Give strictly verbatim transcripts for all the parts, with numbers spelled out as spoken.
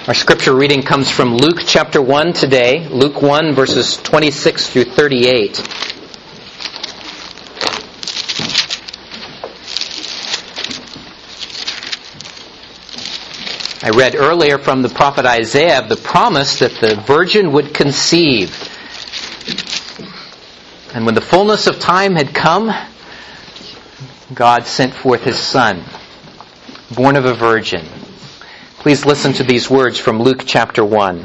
Our scripture reading comes from Luke chapter one today, Luke one verses twenty-six through thirty-eight. I read earlier from the prophet Isaiah of the promise that the virgin would conceive. And when the fullness of time had come, God sent forth His Son, born of a virgin. Please listen to these words from Luke chapter one.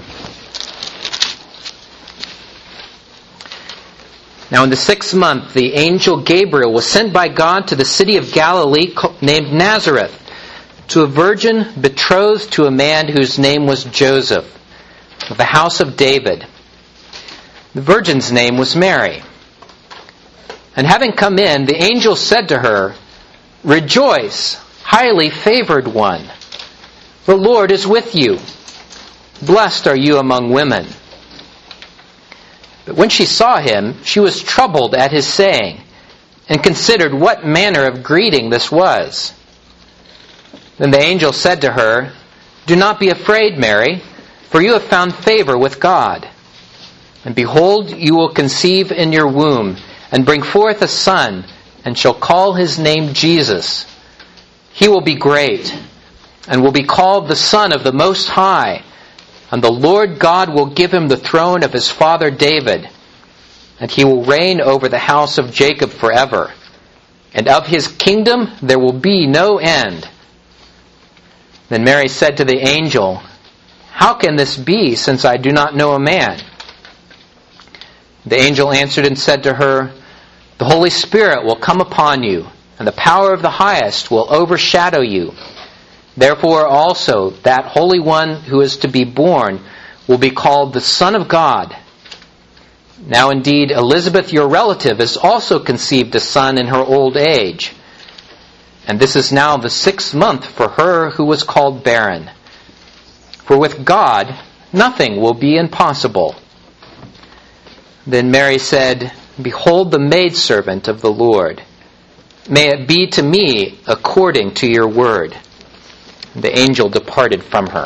Now in the sixth month, the angel Gabriel was sent by God to the city of Galilee named Nazareth, to a virgin betrothed to a man whose name was Joseph, of the house of David. The virgin's name was Mary. And having come in, the angel said to her, "Rejoice, highly favored one. The Lord is with you. Blessed are you among women." But when she saw him, she was troubled at his saying, and considered what manner of greeting this was. Then the angel said to her, "Do not be afraid, Mary, for you have found favor with God. And behold, you will conceive in your womb, and bring forth a son, and shall call his name Jesus. He will be great, and will be called the Son of the Most High. And the Lord God will give him the throne of his father David, and he will reign over the house of Jacob forever. And of his kingdom there will be no end." Then Mary said to the angel, "How can this be, since I do not know a man?" The angel answered and said to her, "The Holy Spirit will come upon you, and the power of the Highest will overshadow you. Therefore also that Holy One who is to be born will be called the Son of God. Now indeed Elizabeth, your relative, has also conceived a son in her old age. And this is now the sixth month for her who was called barren. For with God nothing will be impossible." Then Mary said, "Behold the maidservant of the Lord. May it be to me according to your word." The angel departed from her.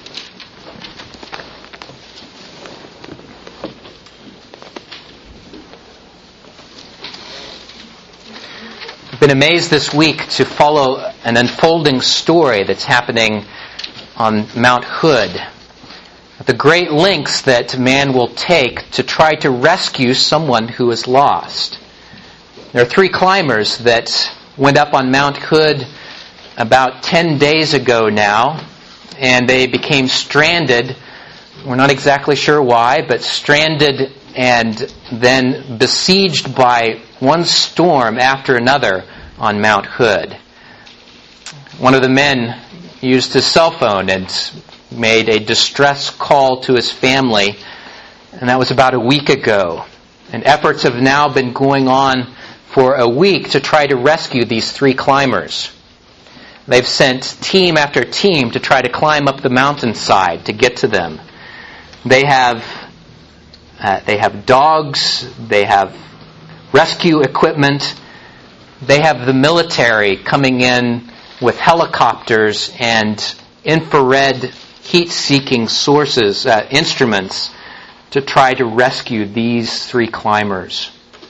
I've been amazed this week to follow an unfolding story that's happening on Mount Hood. The great lengths that man will take to try to rescue someone who is lost. There are three climbers that went up on Mount Hood about ten days ago now, and they became stranded. We're not exactly sure why, but stranded and then besieged by one storm after another on Mount Hood. One of the men used his cell phone and made a distress call to his family, and that was about a week ago. And efforts have now been going on for a week to try to rescue these three climbers. They've sent team after team to try to climb up the mountainside to get to them. They have uh, they have dogs, they have rescue equipment, they have the military coming in with helicopters and infrared heat-seeking sources, uh, instruments, to try to rescue these three climbers.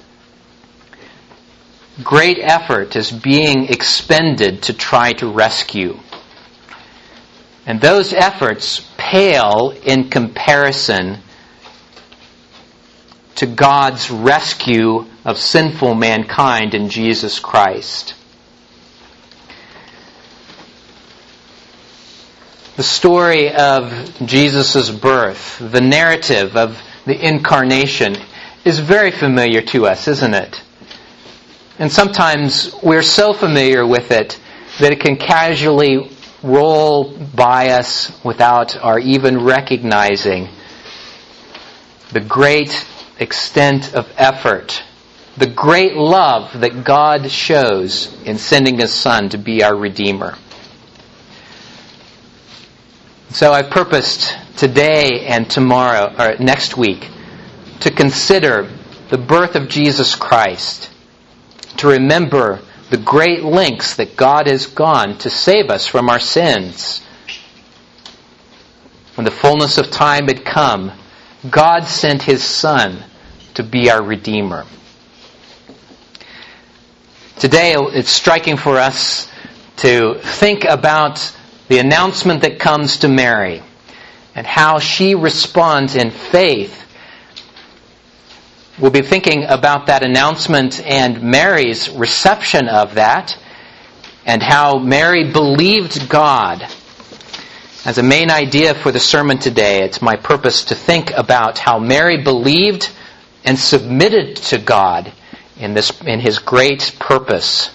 Great effort is being expended to try to rescue. And those efforts pale in comparison to God's rescue of sinful mankind in Jesus Christ. The story of Jesus' birth, the narrative of the incarnation, is very familiar to us, isn't it? And sometimes we're so familiar with it that it can casually roll by us without our even recognizing the great extent of effort, the great love that God shows in sending His Son to be our Redeemer. So I've purposed today and tomorrow, or next week, to consider the birth of Jesus Christ, to remember the great lengths that God has gone to save us from our sins. when the fullness of time had come, God sent His Son to be our Redeemer. Today, it's striking for us to think about the announcement that comes to Mary and how she responds in faith. We'll be thinking about that announcement and Mary's reception of that, and how Mary believed God. As a main idea for the sermon today, it's my purpose to think about how Mary believed and submitted to God in this in His great purpose.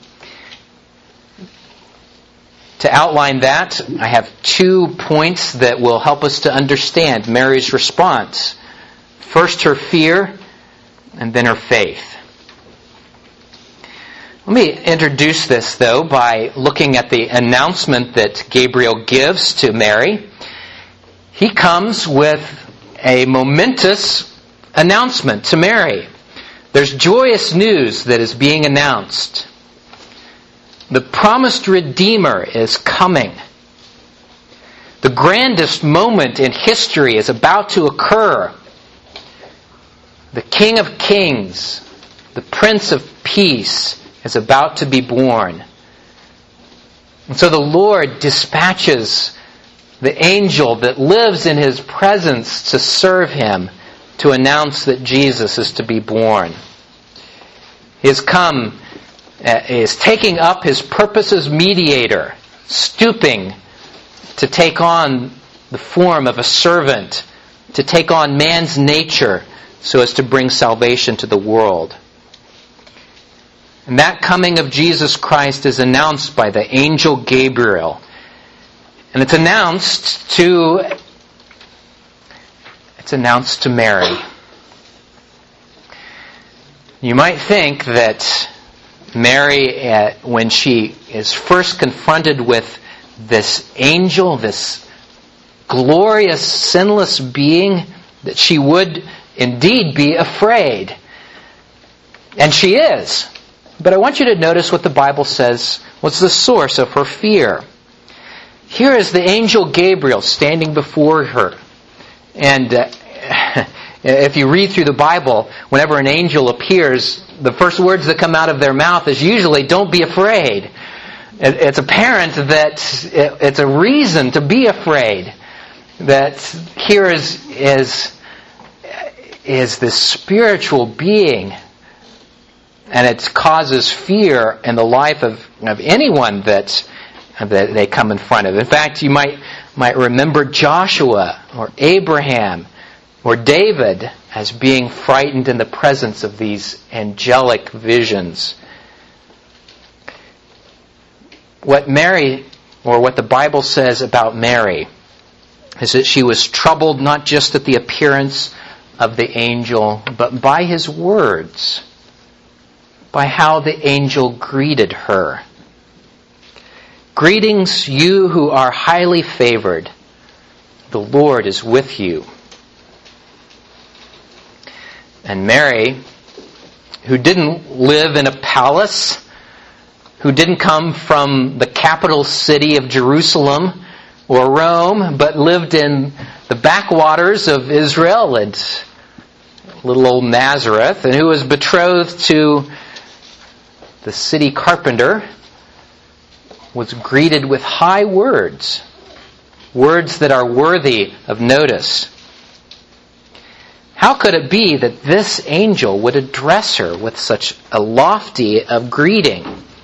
To outline that, I have two points that will help us to understand Mary's response. First, her fear, and then her faith. Let me introduce this, though, by looking at the announcement that Gabriel gives to Mary. He comes with a momentous announcement to Mary. There's joyous news that is being announced. The promised Redeemer is coming. The grandest moment in history is about to occur. The King of Kings, the Prince of Peace, is about to be born. And so the Lord dispatches the angel that lives in His presence to serve Him, to announce that Jesus is to be born. He has come, uh, is taking up His purpose as mediator, stooping to take on the form of a servant, to take on man's nature so as to bring salvation to the world. And that coming of Jesus Christ is announced by the angel Gabriel. And it's announced to it's announced to Mary. You might think that Mary, uh, when she is first confronted with this angel, this glorious, sinless being, that she would indeed be afraid. And she is. But I want you to notice what the Bible says was the source of her fear. Here is the angel Gabriel standing before her. And uh, if you read through the Bible, whenever an angel appears, the first words that come out of their mouth is usually, "Don't be afraid." It's apparent that it's a reason to be afraid. That here is, is, is this spiritual being, and it causes fear in the life of, of anyone that, that they come in front of. In fact, you might, might remember Joshua or Abraham or David as being frightened in the presence of these angelic visions. What Mary, or what the Bible says about Mary, is that she was troubled not just at the appearance of the angel, but by his words, by how the angel greeted her. "Greetings, you who are highly favored. The Lord is with you." And Mary, who didn't live in a palace, who didn't come from the capital city of Jerusalem or Rome, but lived in the backwaters of Israel and little old Nazareth, and who was betrothed to the city carpenter, was greeted with high words, words that are worthy of notice. How could it be that this angel would address her with such a lofty of greeting?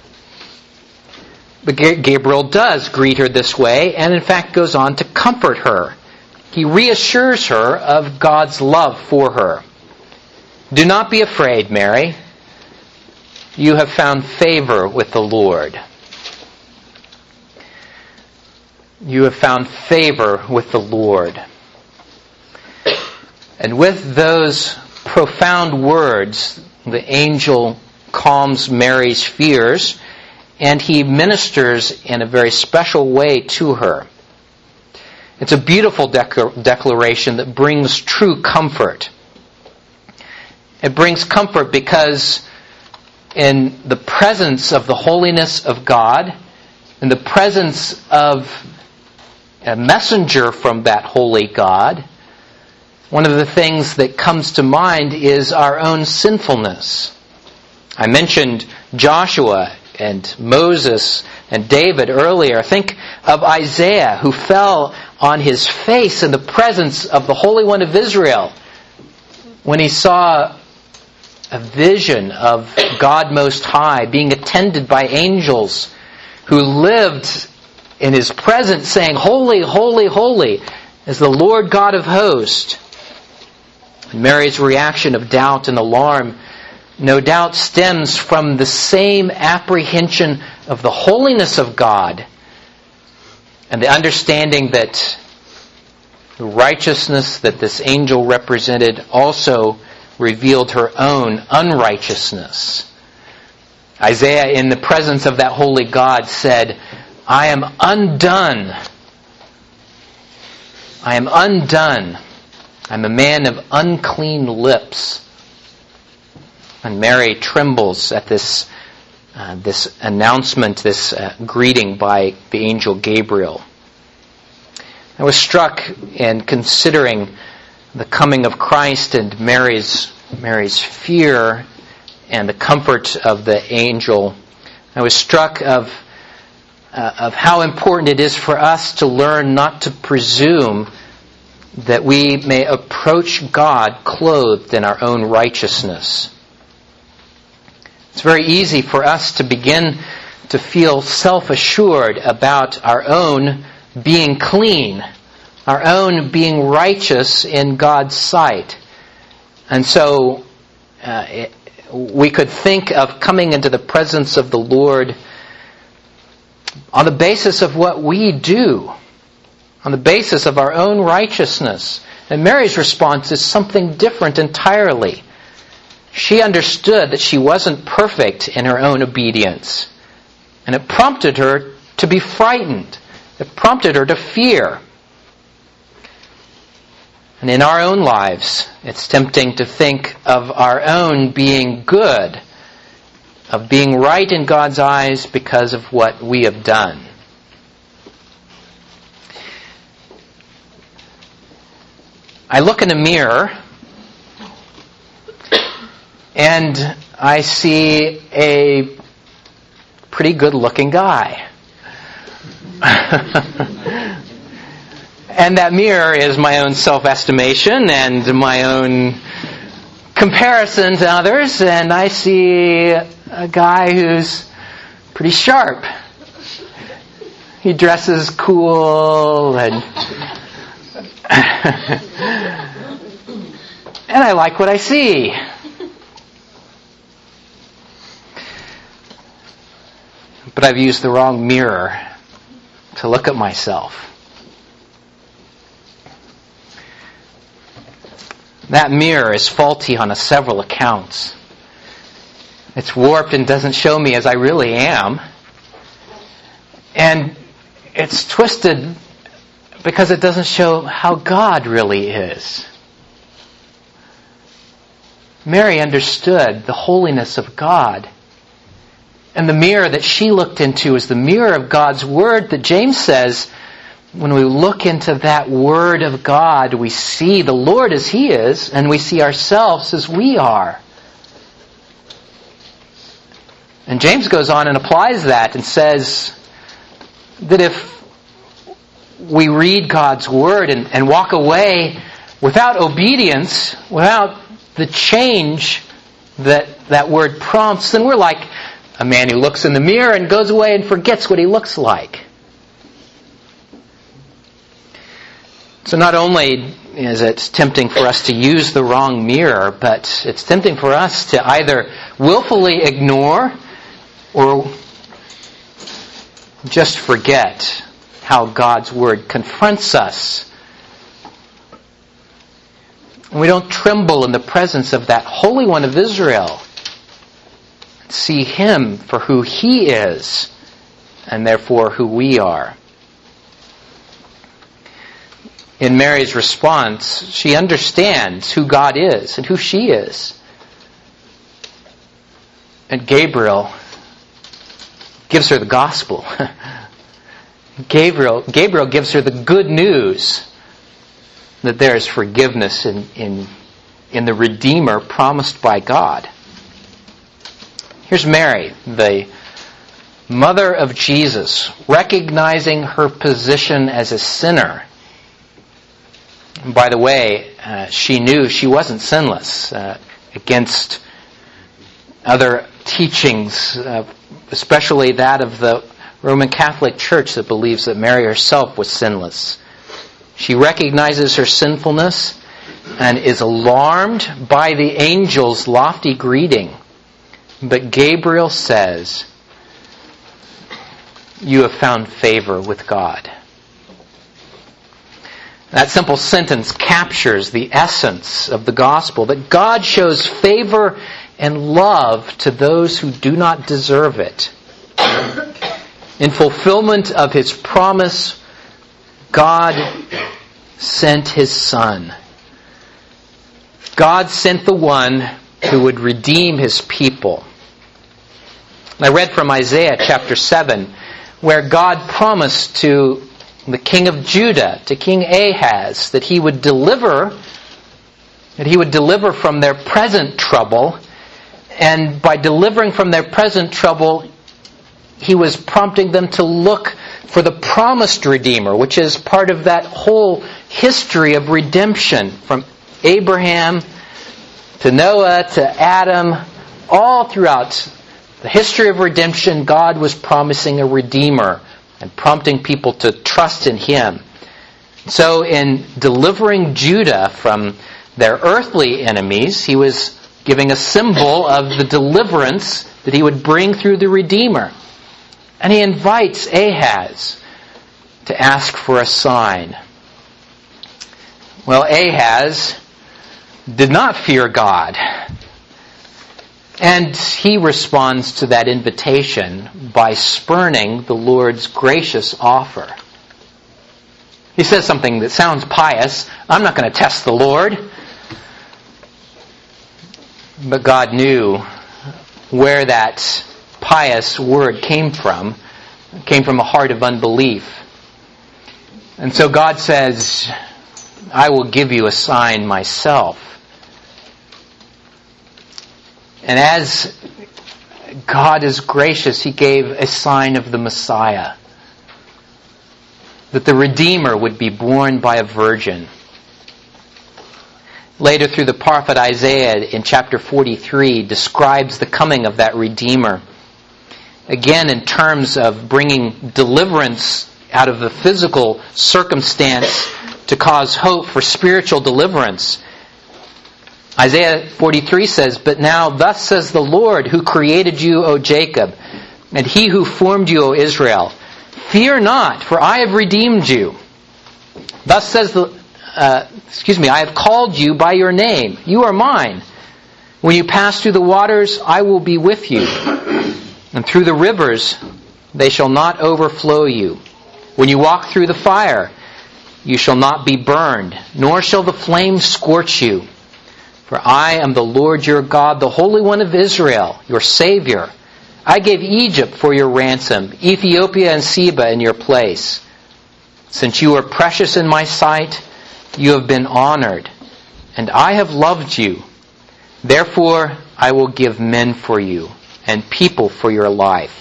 But Gabriel does greet her this way, and in fact goes on to comfort her. He reassures her of God's love for her. "Do not be afraid, Mary. You have found favor with the Lord." You have found favor with the Lord. And with those profound words, the angel calms Mary's fears, and he ministers in a very special way to her. It's a beautiful dec- declaration that brings true comfort. It brings comfort because in the presence of the holiness of God, in the presence of a messenger from that holy God, one of the things that comes to mind is our own sinfulness. I mentioned Joshua and Moses and David earlier. Think of Isaiah, who fell on his face in the presence of the Holy One of Israel when he saw a vision of God Most High being attended by angels who lived in His presence saying, "Holy, holy, holy is the Lord God of hosts." And Mary's reaction of doubt and alarm no doubt stems from the same apprehension of the holiness of God and the understanding that the righteousness that this angel represented also revealed her own unrighteousness. Isaiah, in the presence of that holy God, said, "I am undone. I am undone. I'm a man of unclean lips." And Mary trembles at this uh, this announcement, this uh, greeting by the angel Gabriel. I was struck in considering the coming of Christ and Mary's Mary's fear and the comfort of the angel. I was struck of uh, of how important it is for us to learn not to presume that we may approach God clothed in our own righteousness. It's very easy for us to begin to feel self-assured about our own being clean, our own being righteous in God's sight. And so uh, it, we could think of coming into the presence of the Lord on the basis of what we do, on the basis of our own righteousness. And Mary's response is something different entirely. She understood that she wasn't perfect in her own obedience. And it prompted her to be frightened. It prompted her to fear. And in our own lives, it's tempting to think of our own being good, of being right in God's eyes because of what we have done. I look in a mirror and I see a pretty good-looking guy. And that mirror is my own self-estimation and my own comparison to others, and I see a guy who's pretty sharp. He dresses cool and and I like what I see. But I've used the wrong mirror to look at myself. That mirror is faulty on a several accounts. It's warped and doesn't show me as I really am. And it's twisted because it doesn't show how God really is. Mary understood the holiness of God. And the mirror that she looked into is the mirror of God's Word that James says, when we look into that Word of God, we see the Lord as He is, and we see ourselves as we are. And James goes on and applies that and says that if we read God's Word and, and walk away without obedience, without the change that that Word prompts, then we're like a man who looks in the mirror and goes away and forgets what he looks like. So not only is it tempting for us to use the wrong mirror, but it's tempting for us to either willfully ignore or just forget how God's Word confronts us. We don't tremble in the presence of that Holy One of Israel. See Him for who He is, and therefore who we are. In Mary's response, she understands who God is and who she is. And Gabriel gives her the gospel. Gabriel, Gabriel gives her the good news that there is forgiveness in, in, in the Redeemer promised by God. Here's Mary, the mother of Jesus, recognizing her position as a sinner. And by the way, uh, she knew she wasn't sinless uh, against other teachings, uh, especially that of the Roman Catholic Church that believes that Mary herself was sinless. She recognizes her sinfulness and is alarmed by the angel's lofty greeting. But Gabriel says, "You have found favor with God." That simple sentence captures the essence of the gospel, that God shows favor and love to those who do not deserve it. In fulfillment of His promise, God sent His Son. God sent the one who would redeem His people. I read from Isaiah chapter seven, where God promised to the king of Judah, to King Ahaz, that he would deliver, that he would deliver from their present trouble. And by delivering from their present trouble, he was prompting them to look for the promised Redeemer, which is part of that whole history of redemption, from Abraham to Noah to Adam. All throughout the history of redemption, God was promising a Redeemer and prompting people to trust in Him. So in delivering Judah from their earthly enemies, He was giving a symbol of the deliverance that He would bring through the Redeemer. And He invites Ahaz to ask for a sign. Well, Ahaz did not fear God. And he responds to that invitation by spurning the Lord's gracious offer. He says something that sounds pious. "I'm not going to test the Lord." But God knew where that pious word came from. It came from a heart of unbelief. And so God says, "I will give you a sign myself." And as God is gracious, He gave a sign of the Messiah, that the Redeemer would be born by a virgin. Later, through the prophet Isaiah in chapter forty-three, describes the coming of that Redeemer. Again, in terms of bringing deliverance out of the physical circumstance to cause hope for spiritual deliverance. Isaiah forty-three says, "But now thus says the Lord, who created you, O Jacob, and He who formed you, O Israel, fear not, for I have redeemed you. Thus says the, uh, excuse me, I have called you by your name. You are mine. When you pass through the waters, I will be with you. And through the rivers, they shall not overflow you. When you walk through the fire, you shall not be burned, nor shall the flames scorch you. For I am the Lord your God, the Holy One of Israel, your Savior. I gave Egypt for your ransom, Ethiopia and Seba in your place. Since you are precious in my sight, you have been honored, and I have loved you. Therefore, I will give men for you, and people for your life."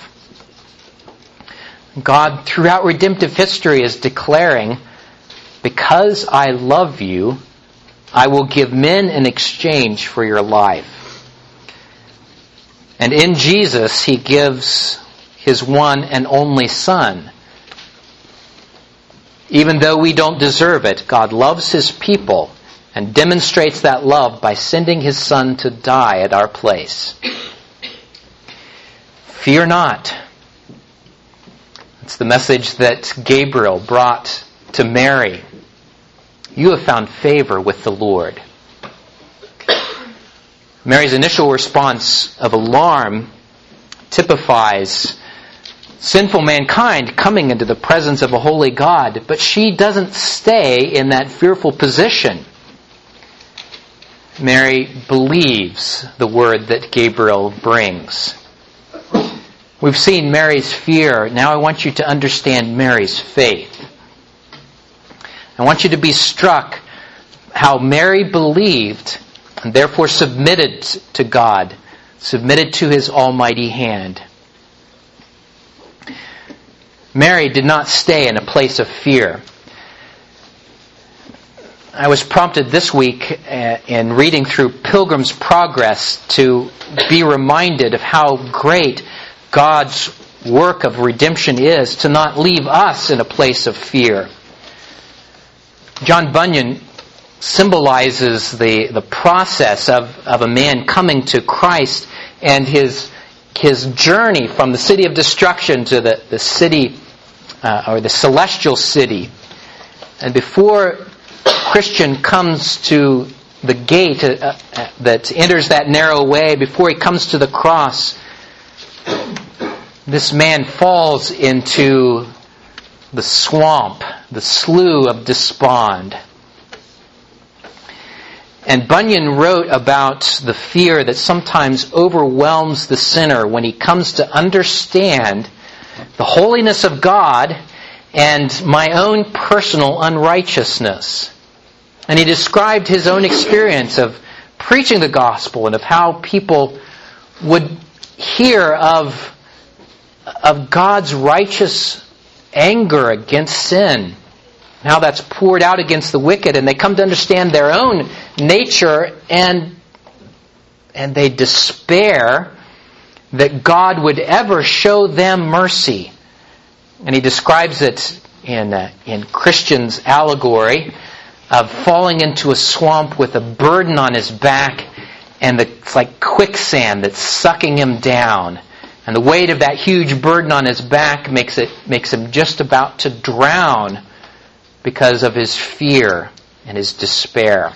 God, throughout redemptive history, is declaring, "Because I love you, I will give men in exchange for your life." And in Jesus, He gives His one and only Son. Even though we don't deserve it, God loves His people and demonstrates that love by sending His Son to die at our place. Fear not. It's the message that Gabriel brought to Mary. You have found favor with the Lord. Mary's initial response of alarm typifies sinful mankind coming into the presence of a holy God, but she doesn't stay in that fearful position. Mary believes the word that Gabriel brings. We've seen Mary's fear. Now I want you to understand Mary's faith. I want you to be struck how Mary believed and therefore submitted to God, submitted to His almighty hand. Mary did not stay in a place of fear. I was prompted this week in reading through Pilgrim's Progress to be reminded of how great God's work of redemption is, to not leave us in a place of fear. John Bunyan symbolizes the, the process of, of a man coming to Christ and his his journey from the city of destruction to the, the city uh, or the celestial city. And before Christian comes to the gate uh, uh, that enters that narrow way, before he comes to the cross, this man falls into the swamp, the slough of despond. And Bunyan wrote about the fear that sometimes overwhelms the sinner when he comes to understand the holiness of God and my own personal unrighteousness. And he described his own experience of preaching the gospel and of how people would hear of, of God's righteous anger against sin, how that's poured out against the wicked, and they come to understand their own nature, and and they despair that God would ever show them mercy. And he describes it in uh, in Christian's allegory of falling into a swamp with a burden on his back, and the, it's like quicksand that's sucking him down. And the weight of that huge burden on his back makes it makes him just about to drown because of his fear and his despair.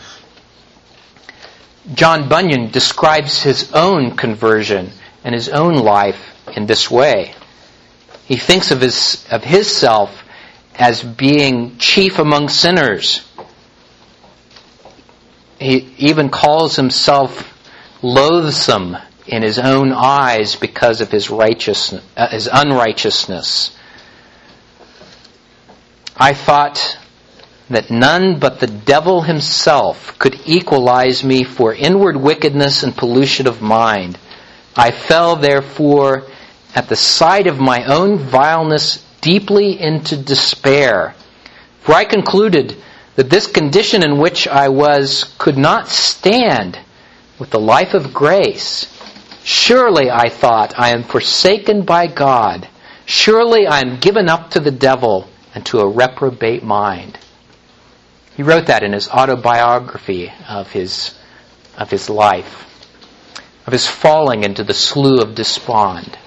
John Bunyan describes his own conversion and his own life in this way. He thinks of his of himself as being chief among sinners. He even calls himself loathsome in his own eyes because of his righteousness, uh, his unrighteousness. I thought that none but the devil himself could equalize me for inward wickedness and pollution of mind. I fell, therefore, at the sight of my own vileness deeply into despair. For I concluded that this condition in which I was could not stand with the life of grace. Surely, I thought, I am forsaken by God. Surely I am given up to the devil and to a reprobate mind. He wrote that in his autobiography of his, of his life, of his falling into the slough of despond.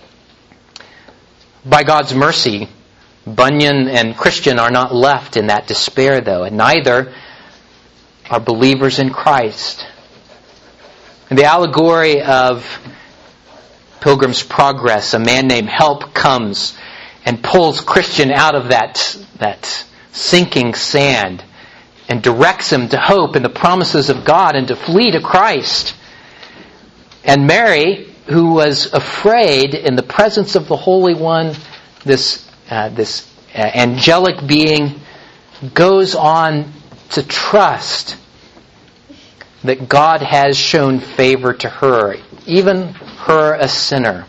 By God's mercy, Bunyan and Christian are not left in that despair, though, and neither are believers in Christ. In the allegory of Pilgrim's Progress, a man named Help comes and pulls Christian out of that, that sinking sand and directs him to hope in the promises of God and to flee to Christ. And Mary, who was afraid in the presence of the Holy One, this uh, this uh, angelic being, goes on to trust that God has shown favor to her, even her a sinner.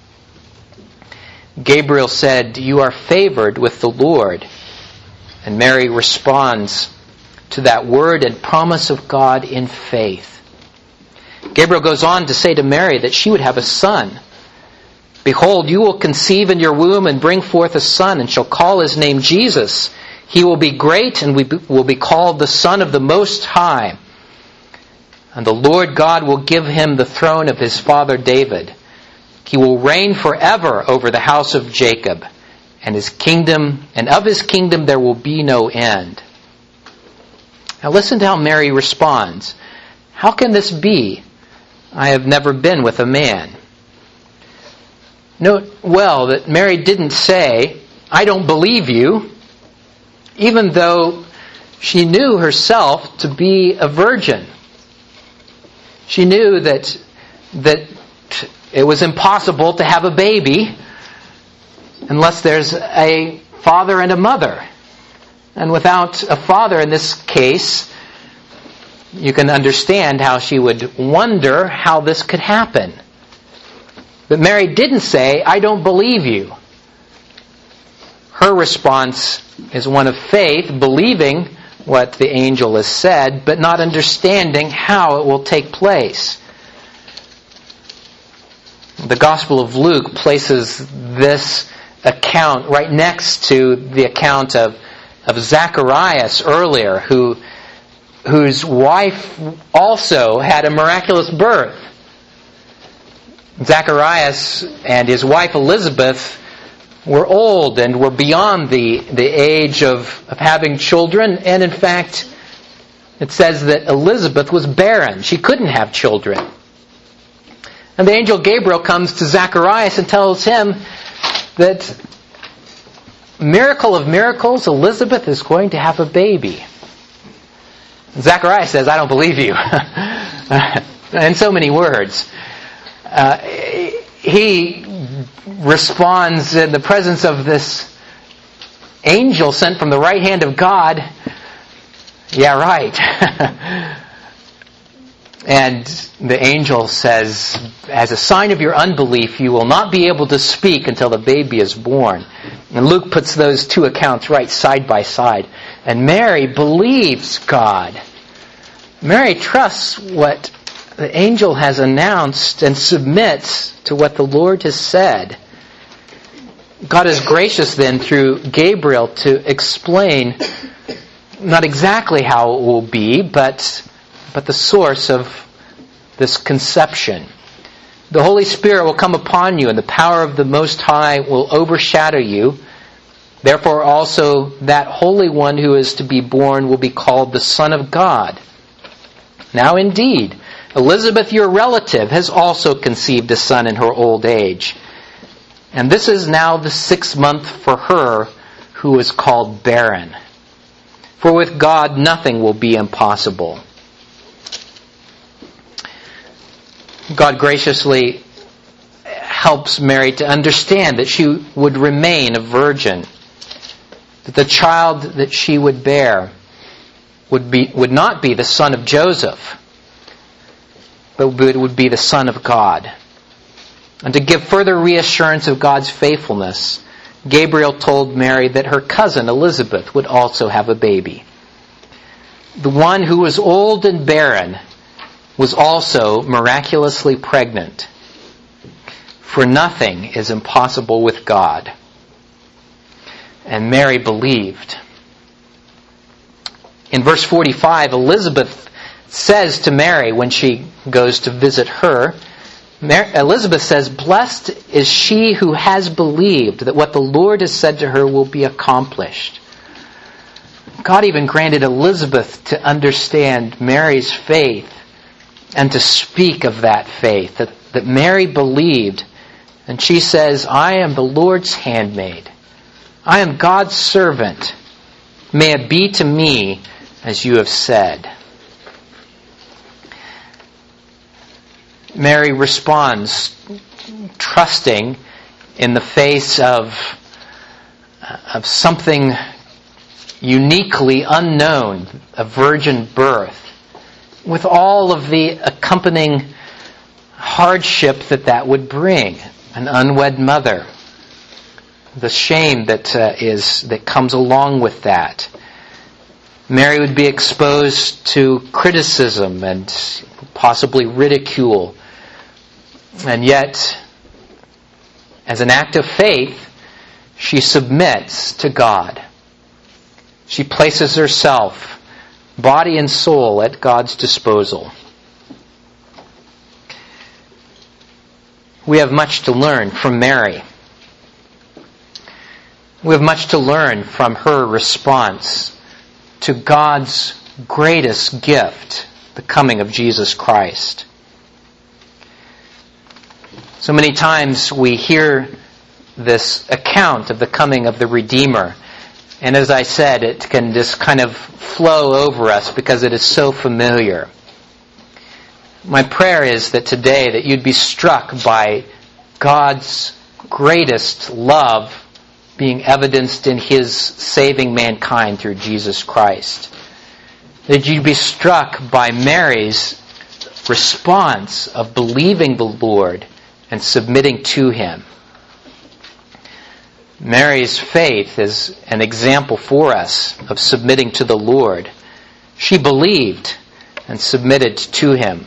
Gabriel said, "You are favored with the Lord." And Mary responds to that word and promise of God in faith. Gabriel goes on to say to Mary that she would have a son. "Behold, you will conceive in your womb and bring forth a son, and shall call his name Jesus. He will be great and will be called the Son of the Most High. And the Lord God will give him the throne of his father David. He will reign forever over the house of Jacob, and his kingdom, and of his kingdom there will be no end." Now listen to how Mary responds. "How can this be? I have never been with a man." Note well that Mary didn't say, "I don't believe you," even though she knew herself to be a virgin. She knew that that it was impossible to have a baby unless there's a father and a mother. And without a father in this case, you can understand how she would wonder how this could happen. But Mary didn't say, "I don't believe you." Her response is one of faith, believing what the angel has said, but not understanding how it will take place. The Gospel of Luke places this account right next to the account of, of Zacharias earlier, who, whose wife also had a miraculous birth. Zacharias and his wife Elizabeth were old and were beyond the, the age of, of having children. And in fact, it says that Elizabeth was barren. She couldn't have children. And the angel Gabriel comes to Zacharias and tells him that, miracle of miracles, Elizabeth is going to have a baby. Zacharias says, "I don't believe you." In so many words. Uh, he responds in the presence of this angel sent from the right hand of God, "Yeah, right." And the angel says, "As a sign of your unbelief, you will not be able to speak until the baby is born." And Luke puts those two accounts right side by side. And Mary believes God. Mary trusts what the angel has announced and submits to what the Lord has said. God is gracious then through Gabriel to explain not exactly how it will be, but but the source of this conception. The Holy Spirit will come upon you, and the power of the Most High will overshadow you. Therefore also that Holy One who is to be born will be called the Son of God. Now indeed, Elizabeth, your relative, has also conceived a son in her old age. And this is now the sixth month for her who is called barren. For with God nothing will be impossible. God graciously helps Mary to understand that she would remain a virgin. That the child that she would bear would be would not be the son of Joseph, but it would be the Son of God. And to give further reassurance of God's faithfulness, Gabriel told Mary that her cousin Elizabeth would also have a baby. The one who was old and barren was also miraculously pregnant. For nothing is impossible with God. And Mary believed. In verse forty-five, Elizabeth says to Mary when she goes to visit her, Mary, Elizabeth says, "Blessed is she who has believed that what the Lord has said to her will be accomplished." God even granted Elizabeth to understand Mary's faith and to speak of that faith, that, that Mary believed. And she says, "I am the Lord's handmaid. I am God's servant. May it be to me as you have said." Mary responds, trusting in the face of, of something uniquely unknown, a virgin birth, with all of the accompanying hardship that that would bring, an unwed mother, the shame that uh, is that comes along with that. Mary would be exposed to criticism and possibly ridicule. And yet, as an act of faith, she submits to God. She places herself, body and soul, at God's disposal. We have much to learn from Mary. We have much to learn from her response to God's greatest gift, the coming of Jesus Christ. So many times we hear this account of the coming of the Redeemer, and as I said, it can just kind of flow over us because it is so familiar. My prayer is that today that you'd be struck by God's greatest love being evidenced in His saving mankind through Jesus Christ. That you'd be struck by Mary's response of believing the Lord and submitting to Him. Mary's faith is an example for us of submitting to the Lord. She believed and submitted to Him.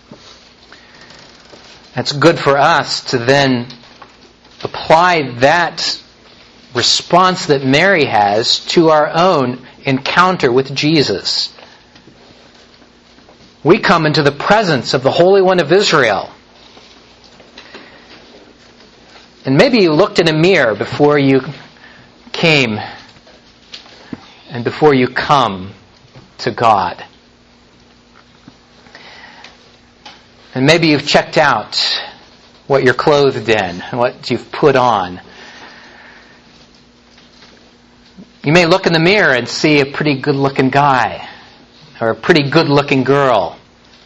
It's good for us to then apply that response that Mary has to our own encounter with Jesus. We come into the presence of the Holy One of Israel. And maybe you looked in a mirror before you came and before you come to God. And maybe you've checked out what you're clothed in and what you've put on. You may look in the mirror and see a pretty good-looking guy or a pretty good-looking girl.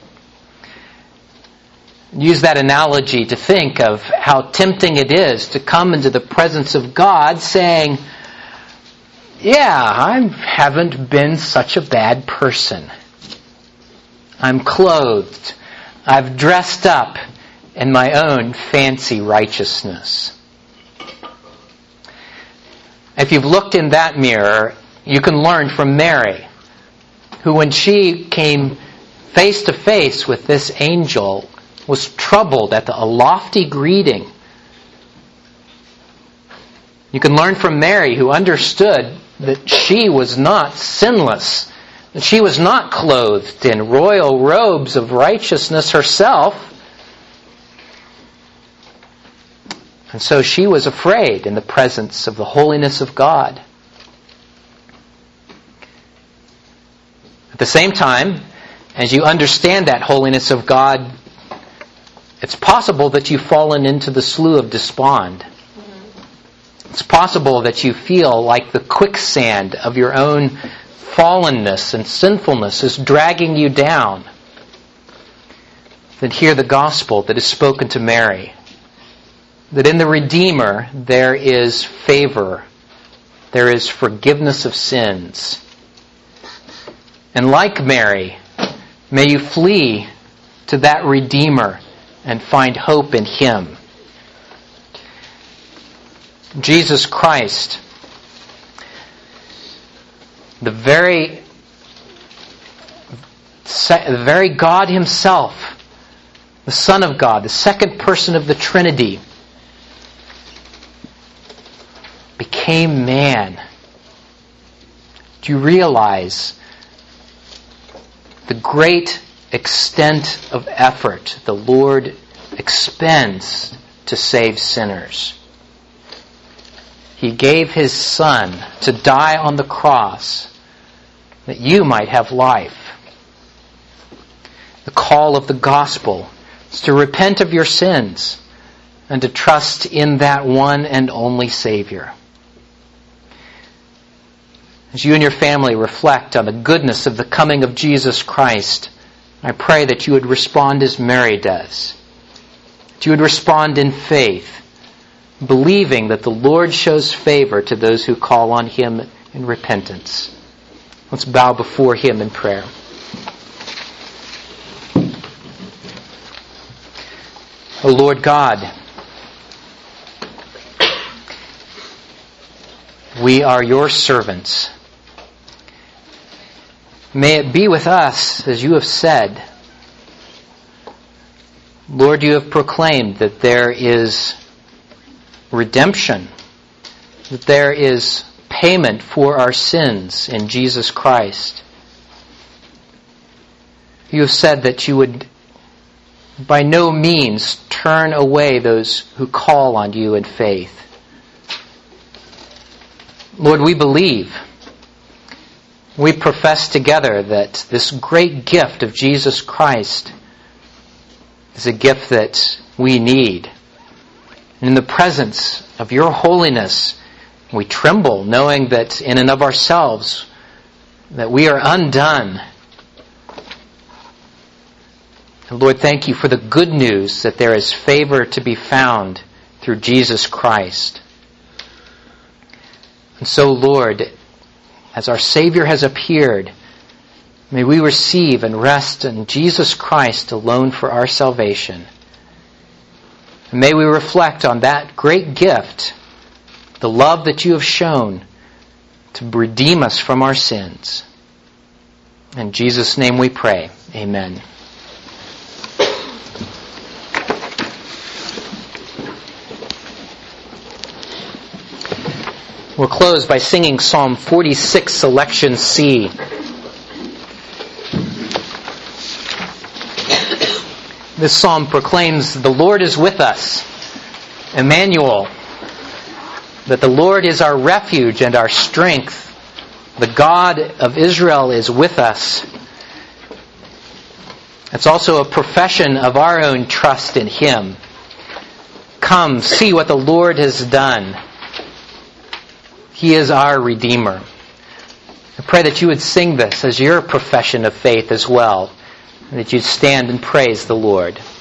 Use that analogy to think of how tempting it is to come into the presence of God saying, yeah, I haven't been such a bad person. I'm clothed. I've dressed up in my own fancy righteousness. If you've looked in that mirror, you can learn from Mary, who when she came face to face with this angel, was troubled at the lofty greeting. You can learn from Mary, who understood that she was not sinless, that she was not clothed in royal robes of righteousness herself. And so she was afraid in the presence of the holiness of God. At the same time, as you understand that holiness of God, it's possible that you've fallen into the slough of despond. It's possible that you feel like the quicksand of your own fallenness and sinfulness is dragging you down. Then hear the gospel that is spoken to Mary. That in the Redeemer there is favor. There is forgiveness of sins. And like Mary, may you flee to that Redeemer and find hope in Him. Jesus Christ, the very, the very God Himself, the Son of God, the second person of the Trinity, became man. Do you realize the great extent of effort the Lord expends to save sinners? He gave His Son to die on the cross that you might have life. The call of the gospel is to repent of your sins and to trust in that one and only Savior. As you and your family reflect on the goodness of the coming of Jesus Christ, I pray that you would respond as Mary does. That you would respond in faith, believing that the Lord shows favor to those who call on Him in repentance. Let's bow before Him in prayer. O Lord God, we are your servants. May it be with us as you have said. Lord, you have proclaimed that there is redemption, that there is payment for our sins in Jesus Christ. You have said that you would by no means turn away those who call on you in faith. Lord, we believe. We profess together that this great gift of Jesus Christ is a gift that we need. And in the presence of your holiness, we tremble, knowing that in and of ourselves, that we are undone. And Lord, thank you for the good news that there is favor to be found through Jesus Christ. And so, Lord, as our Savior has appeared, may we receive and rest in Jesus Christ alone for our salvation. And may we reflect on that great gift, the love that you have shown to redeem us from our sins. In Jesus' name we pray. Amen. We'll close by singing Psalm forty-six, Selection C. This psalm proclaims, "The Lord is with us," Emmanuel, that the Lord is our refuge and our strength. The God of Israel is with us. It's also a profession of our own trust in Him. Come, see what the Lord has done. He is our Redeemer. I pray that you would sing this as your profession of faith as well, and that you'd stand and praise the Lord.